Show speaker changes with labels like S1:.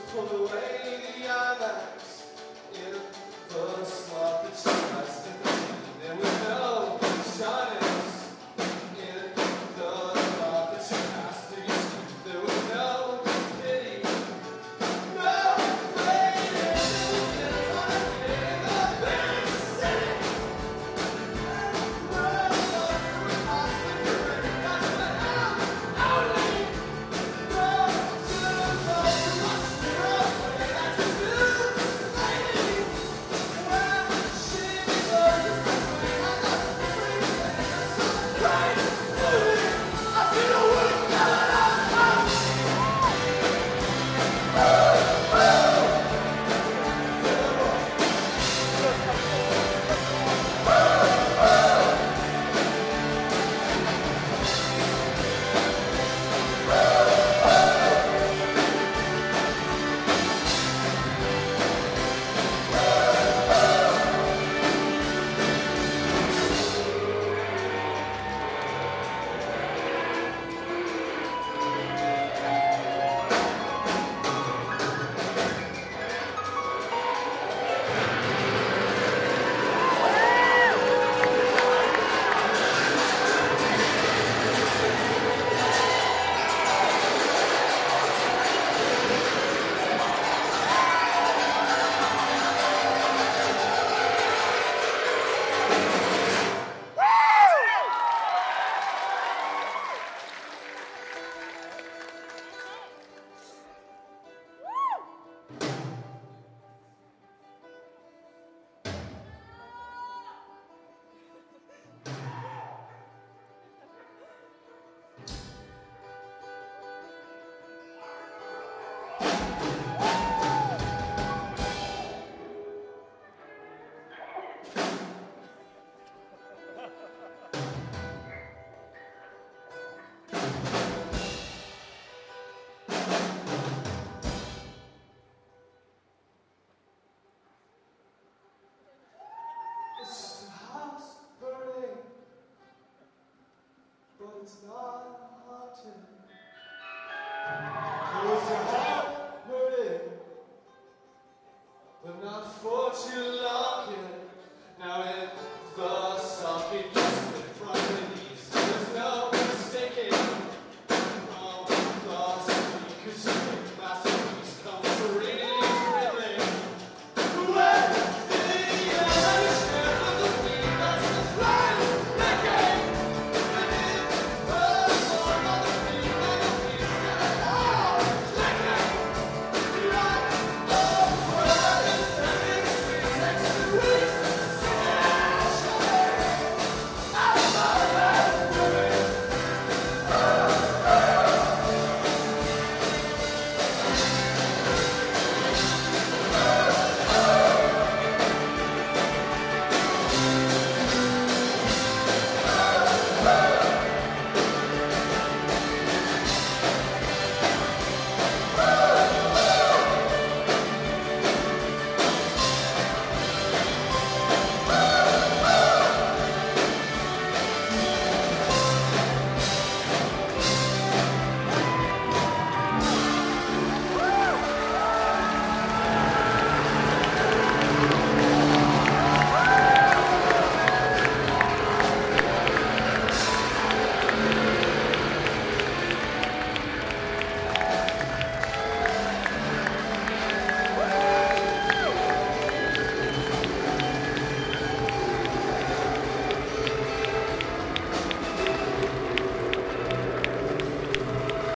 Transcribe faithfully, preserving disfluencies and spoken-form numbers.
S1: pulled away the IMAX in the slot that she has in the scene. There was no shyness in the thought that she has to get seen. There was no pity, no waiting until I get the best city. Well, we lost the career, that's what I'm only. It's the house burning, but it's not haunted. It's your heart hurting, but not for too long.